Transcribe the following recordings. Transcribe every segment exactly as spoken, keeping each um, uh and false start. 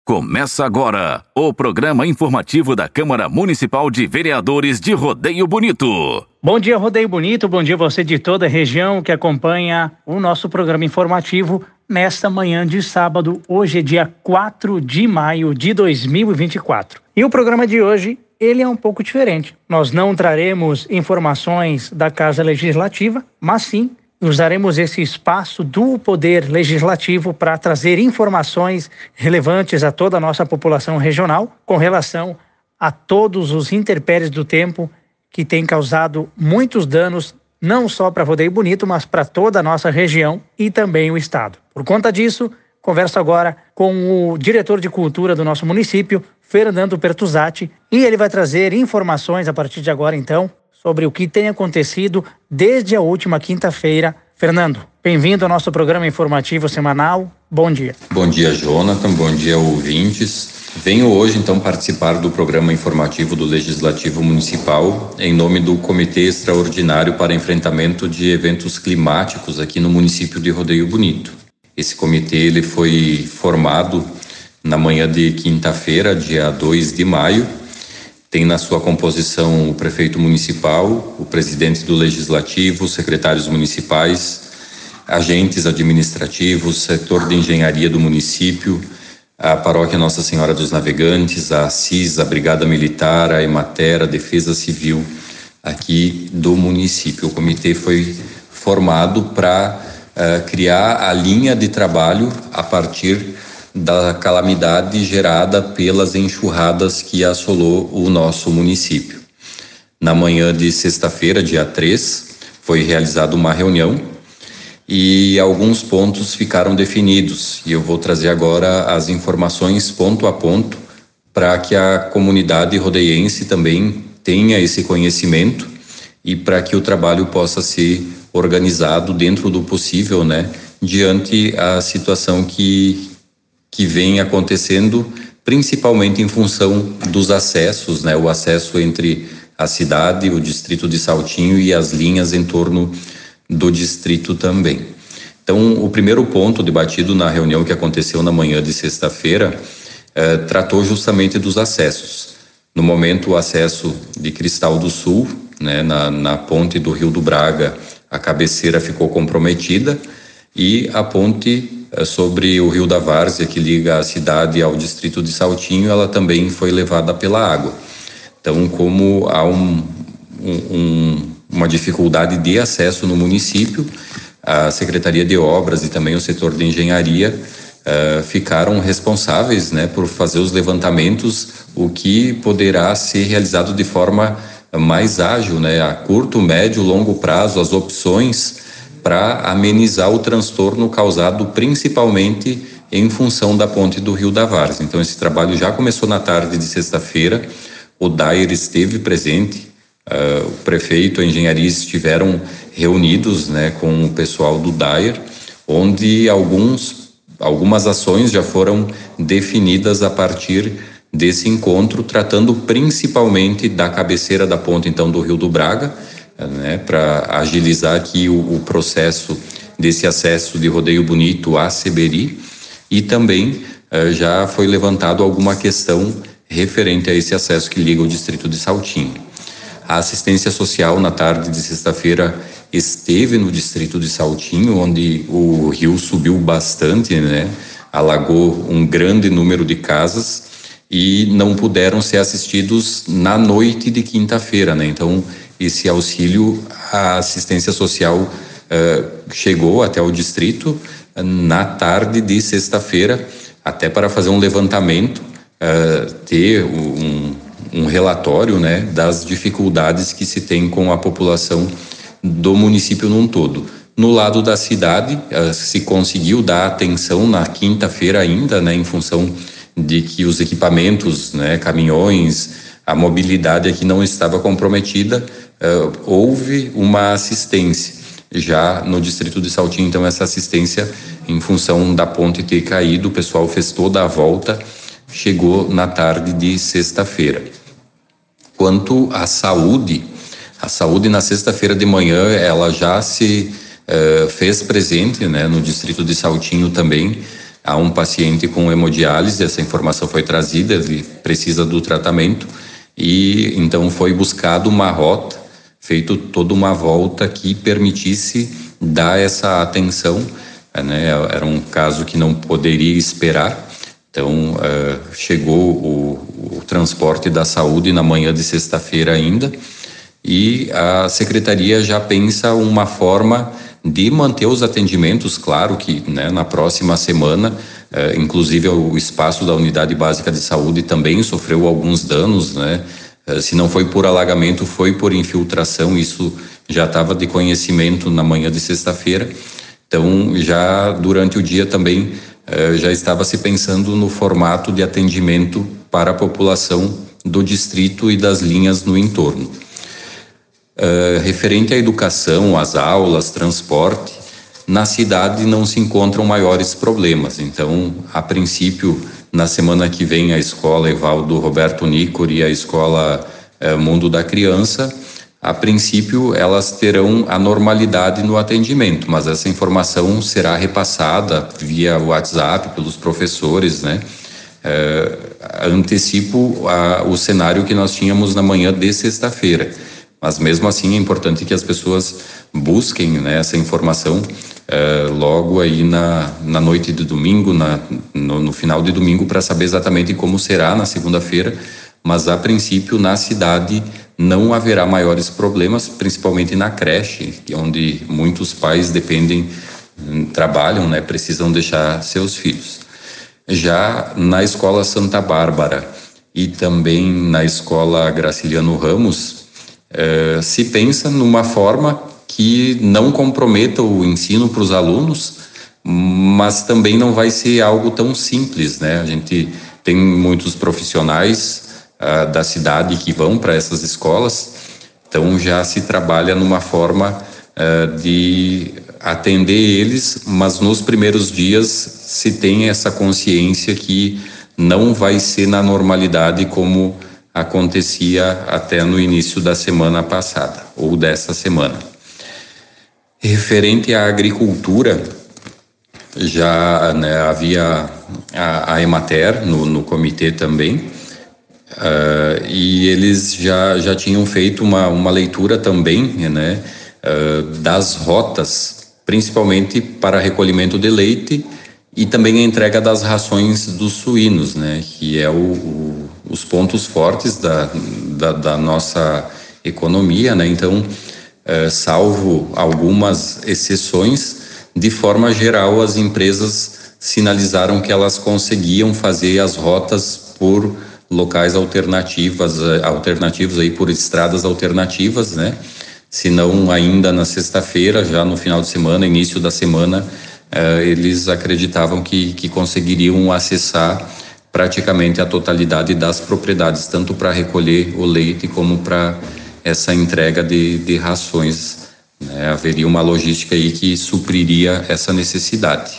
Começa agora o programa informativo da Câmara Municipal de Vereadores de Rodeio Bonito. Bom dia, Rodeio Bonito. Bom dia você de toda a região que acompanha o nosso programa informativo nesta manhã de sábado. Hoje é dia quatro de maio de dois mil e vinte e quatro. E o programa de hoje, ele é um pouco diferente. Nós não traremos informações da Casa Legislativa, mas sim usaremos esse espaço do Poder Legislativo para trazer informações relevantes a toda a nossa população regional com relação a todos os intempéries do tempo que têm causado muitos danos, não só para Rodeio Bonito, mas para toda a nossa região e também o estado. Por conta disso, converso agora com o diretor de cultura do nosso município, Fernando Pertuzatti, e ele vai trazer informações a partir de agora, então, sobre o que tem acontecido desde a última quinta-feira. Fernando, bem-vindo ao nosso programa informativo semanal. Bom dia. Bom dia, Jonathan. Bom dia, ouvintes. Venho hoje, então, participar do programa informativo do Legislativo Municipal em nome do Comitê Extraordinário para Enfrentamento de Eventos Climáticos aqui no município de Rodeio Bonito. Esse comitê ele foi formado na manhã de quinta-feira, dia dois de maio, tem na sua composição o prefeito municipal, o presidente do legislativo, secretários municipais, agentes administrativos, setor de engenharia do município, a paróquia Nossa Senhora dos Navegantes, a CIS, a Brigada Militar, a Emater, a Defesa Civil aqui do município. O comitê foi formado para uh, criar a linha de trabalho a partir da calamidade gerada pelas enxurradas que assolou o nosso município. Na manhã de sexta-feira, dia três, foi realizada uma reunião e alguns pontos ficaram definidos. E eu vou trazer agora as informações ponto a ponto para que a comunidade rodeiense também tenha esse conhecimento e para que o trabalho possa ser organizado dentro do possível, né, diante a situação que que vem acontecendo, principalmente em função dos acessos, né? O acesso entre a cidade, o distrito de Saltinho e as linhas em torno do distrito também. Então, o primeiro ponto debatido na reunião que aconteceu na manhã de sexta-feira eh, tratou justamente dos acessos. No momento, o acesso de Cristal do Sul, né? Na, na ponte do Rio do Braga, a cabeceira ficou comprometida e a ponte sobre o Rio da Várzea, que liga a cidade ao distrito de Saltinho, ela também foi levada pela água. Então, como há um, um, uma dificuldade de acesso no município, a Secretaria de Obras e também o setor de engenharia uh, ficaram responsáveis, né, por fazer os levantamentos, o que poderá ser realizado de forma mais ágil, né, a curto, médio, longo prazo, as opções para amenizar o transtorno causado principalmente em função da ponte do Rio da Várzea. Então, esse trabalho já começou na tarde de sexta-feira, o Dair esteve presente, uh, o prefeito, a engenharia estiveram reunidos, né, com o pessoal do Dair, onde alguns, algumas ações já foram definidas a partir desse encontro, tratando principalmente da cabeceira da ponte, então, do Rio do Braga, né, para agilizar aqui o, o processo desse acesso de Rodeio Bonito a Seberi, e também eh, já foi levantado alguma questão referente a esse acesso que liga o distrito de Saltinho. A assistência social na tarde de sexta-feira esteve no distrito de Saltinho, onde o rio subiu bastante, né, alagou um grande número de casas e não puderam ser assistidos na noite de quinta-feira, né? Então, esse auxílio, a assistência social uh, chegou até o distrito uh, na tarde de sexta-feira, até para fazer um levantamento, uh, ter um, um relatório, né, das dificuldades que se tem com a população do município num todo. No lado da cidade, uh, se conseguiu dar atenção na quinta-feira ainda, né, em função de que os equipamentos, né, caminhões, a mobilidade aqui não estava comprometida, uh, houve uma assistência já no distrito de Saltinho. Então, essa assistência, em função da ponte ter caído, o pessoal fez toda a volta, chegou na tarde de sexta-feira. Quanto à saúde, a saúde na sexta-feira de manhã, ela já se uh, fez presente, né, no distrito de Saltinho também, há um paciente com hemodiálise, essa informação foi trazida, ele precisa do tratamento, e então foi buscado uma rota, feito toda uma volta que permitisse dar essa atenção, né? Era um caso que não poderia esperar, então uh, chegou o, o transporte da saúde na manhã de sexta-feira ainda, e a secretaria já pensa uma forma de manter os atendimentos, claro que, né, na próxima semana, eh, inclusive o espaço da unidade básica de saúde também sofreu alguns danos, né? Eh, se não foi por alagamento, foi por infiltração, isso já estava de conhecimento na manhã de sexta-feira, então já durante o dia também eh, já estava se pensando no formato de atendimento para a população do distrito e das linhas no entorno. Uh, referente à educação, às aulas, transporte, na cidade não se encontram maiores problemas. Então, a princípio, na semana que vem, a escola Evaldo Roberto Nicori e a escola uh, Mundo da Criança, a princípio, elas terão a normalidade no atendimento, mas essa informação será repassada via WhatsApp pelos professores, né? Uh, antecipo a, o cenário que nós tínhamos na manhã de sexta-feira. Mas mesmo assim é importante que as pessoas busquem, né, essa informação eh, logo aí na, na noite de domingo, na, no, no final de domingo, para saber exatamente como será na segunda-feira. Mas a princípio na cidade não haverá maiores problemas, principalmente na creche, onde muitos pais dependem, trabalham, né, precisam deixar seus filhos. Já na escola Santa Bárbara e também na escola Graciliano Ramos, Uh, se pensa numa forma que não comprometa o ensino para os alunos, mas também não vai ser algo tão simples, né? A gente tem muitos profissionais uh, da cidade que vão para essas escolas, então já se trabalha numa forma uh, de atender eles, mas nos primeiros dias se tem essa consciência que não vai ser na normalidade como acontecia até no início da semana passada, ou dessa semana. Referente à agricultura, já, né, havia a, a Emater no, no comitê também, uh, e eles já, já tinham feito uma, uma leitura também, né, uh, das rotas, principalmente para recolhimento de leite e também a entrega das rações dos suínos, né, que é o, o, os pontos fortes da, da, da nossa economia, né? Então, é, salvo algumas exceções, de forma geral as empresas sinalizaram que elas conseguiam fazer as rotas por locais alternativas, alternativos aí por estradas alternativas, né? Se não ainda na sexta-feira, já no final de semana, início da semana, Uh, eles acreditavam que, que conseguiriam acessar praticamente a totalidade das propriedades, tanto para recolher o leite como para essa entrega de, de rações, né? Haveria uma logística aí que supriria essa necessidade.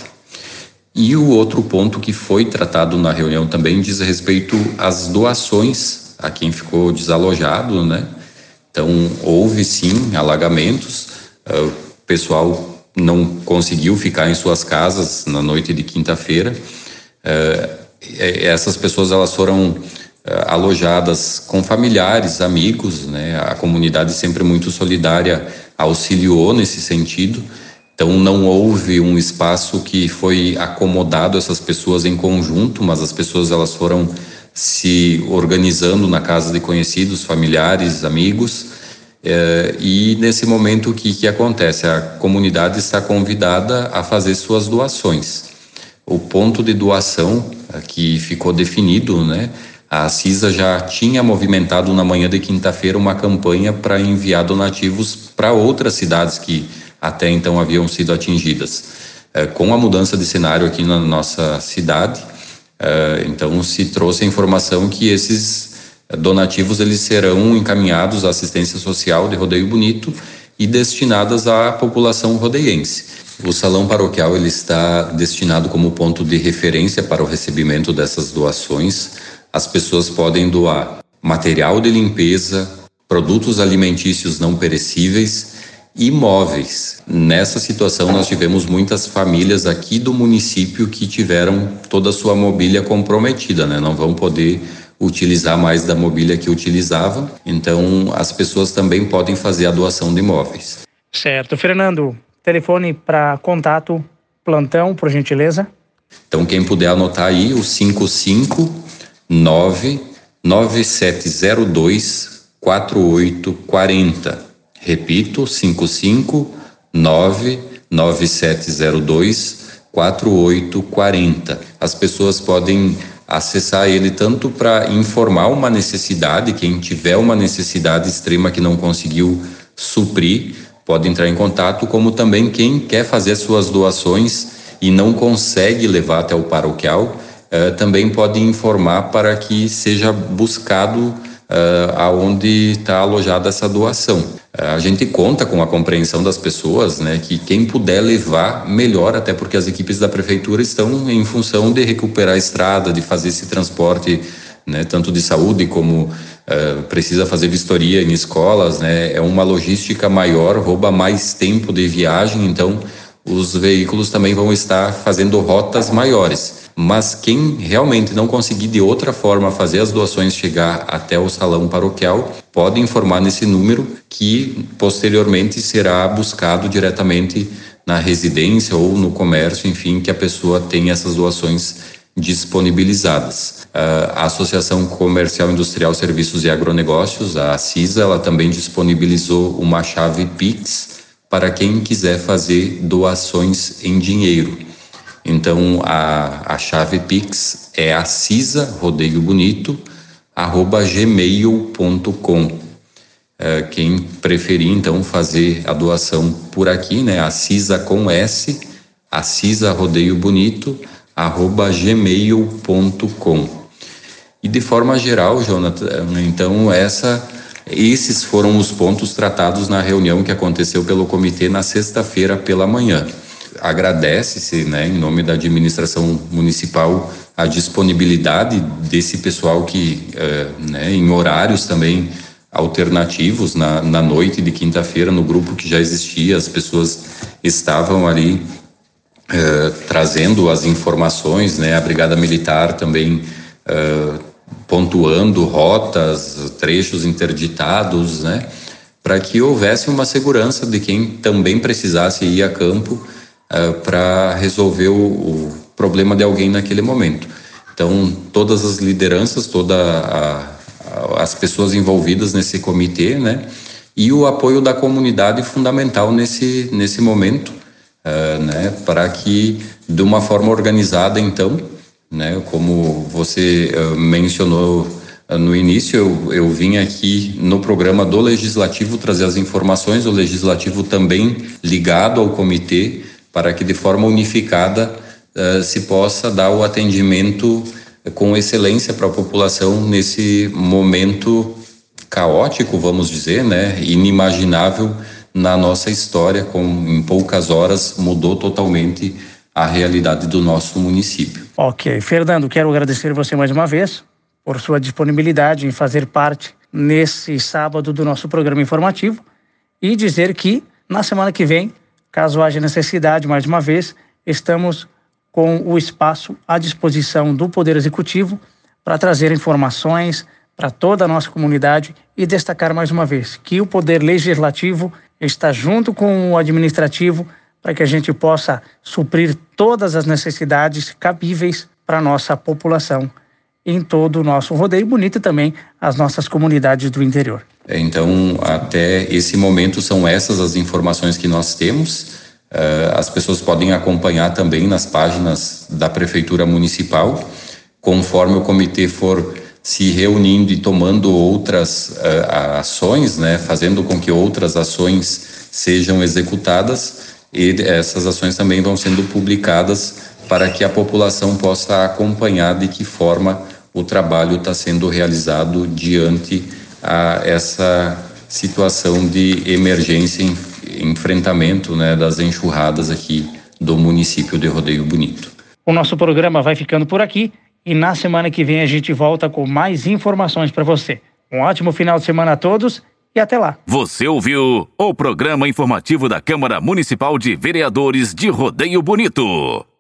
E o outro ponto que foi tratado na reunião também diz respeito às doações a quem ficou desalojado, né? Então, houve sim alagamentos, uh, o pessoal não conseguiu ficar em suas casas na noite de quinta-feira. Uh, essas pessoas elas foram uh, alojadas com familiares, amigos, né? A comunidade sempre muito solidária auxiliou nesse sentido. Então não houve um espaço que foi acomodado essas pessoas em conjunto, mas as pessoas elas foram se organizando na casa de conhecidos, familiares, amigos. É, e nesse momento o que, que acontece? A comunidade está convidada a fazer suas doações. O ponto de doação que ficou definido, né? A CISA já tinha movimentado na manhã de quinta-feira uma campanha para enviar donativos para outras cidades que até então haviam sido atingidas. É, com a mudança de cenário aqui na nossa cidade, é, então se trouxe a informação que esses donativos eles serão encaminhados à assistência social de Rodeio Bonito e destinadas à população rodeiense. O salão paroquial ele está destinado como ponto de referência para o recebimento dessas doações. As pessoas podem doar material de limpeza, produtos alimentícios não perecíveis e móveis. Nessa situação, nós tivemos muitas famílias aqui do município que tiveram toda a sua mobília comprometida, né? Não vão poder utilizar mais da mobília que utilizavam. Então, as pessoas também podem fazer a doação de imóveis. Certo. Fernando, telefone para contato, plantão, por gentileza. Então, quem puder anotar aí, o cinco cinco nove nove sete zero dois quatro oito quatro zero. Repito, cinco cinco nove nove sete zero dois quatro oito quatro zero. As pessoas podem acessar ele tanto para informar uma necessidade, quem tiver uma necessidade extrema que não conseguiu suprir, pode entrar em contato, como também quem quer fazer suas doações e não consegue levar até o paroquial, eh, também pode informar para que seja buscado Uh, aonde está alojada essa doação. Uh, a gente conta com a compreensão das pessoas, né, que quem puder levar, melhor, até porque as equipes da prefeitura estão em função de recuperar a estrada, de fazer esse transporte, né, tanto de saúde como uh, precisa fazer vistoria em escolas, né, é uma logística maior, rouba mais tempo de viagem, então os veículos também vão estar fazendo rotas maiores. Mas quem realmente não conseguir de outra forma fazer as doações chegar até o salão paroquial, pode informar nesse número que posteriormente será buscado diretamente na residência ou no comércio, enfim, que a pessoa tenha essas doações disponibilizadas. A Associação Comercial Industrial Serviços e Agronegócios, a CISA, ela também disponibilizou uma chave Pix para quem quiser fazer doações em dinheiro. Então, a, a chave Pix é a cisa rodeio bonito arroba gmail ponto com. É, quem preferir, então, fazer a doação por aqui, né? A Cisa com S, a cisa rodeio bonito arroba gmail ponto com. E de forma geral, Jonathan, então, essa, esses foram os pontos tratados na reunião que aconteceu pelo comitê na sexta-feira pela manhã. Agradece-se, né, em nome da administração municipal, a disponibilidade desse pessoal que, eh, né, em horários também alternativos, na, na noite de quinta-feira, no grupo que já existia, as pessoas estavam ali eh, trazendo as informações, né, a Brigada Militar também eh, pontuando rotas, trechos interditados, né, para que houvesse uma segurança de quem também precisasse ir a campo Uh, para resolver o, o problema de alguém naquele momento. Então, todas as lideranças, todas as pessoas envolvidas nesse comitê, né, e o apoio da comunidade fundamental nesse, nesse momento, uh, né, para que, de uma forma organizada, então, né, como você uh, mencionou uh, no início, eu, eu vim aqui no programa do Legislativo trazer as informações, o Legislativo também ligado ao comitê, para que de forma unificada uh, se possa dar o atendimento com excelência para a população nesse momento caótico, vamos dizer, né, inimaginável na nossa história, com em poucas horas mudou totalmente a realidade do nosso município. Ok, Fernando, quero agradecer você mais uma vez por sua disponibilidade em fazer parte nesse sábado do nosso programa informativo e dizer que na semana que vem, caso haja necessidade, mais uma vez, estamos com o espaço à disposição do Poder Executivo para trazer informações para toda a nossa comunidade e destacar mais uma vez que o Poder Legislativo está junto com o Administrativo para que a gente possa suprir todas as necessidades cabíveis para a nossa população em todo o nosso rodeio bonito e também as nossas comunidades do interior. Então, até esse momento são essas as informações que nós temos. Uh, as pessoas podem acompanhar também nas páginas da Prefeitura Municipal, conforme o comitê for se reunindo e tomando outras uh, ações, né, fazendo com que outras ações sejam executadas, e essas ações também vão sendo publicadas para que a população possa acompanhar de que forma o trabalho está sendo realizado diante a essa situação de emergência em enfrentamento, né, das enxurradas aqui do município de Rodeio Bonito. O nosso programa vai ficando por aqui e na semana que vem a gente volta com mais informações para você. Um ótimo final de semana a todos e até lá. Você ouviu o programa informativo da Câmara Municipal de Vereadores de Rodeio Bonito.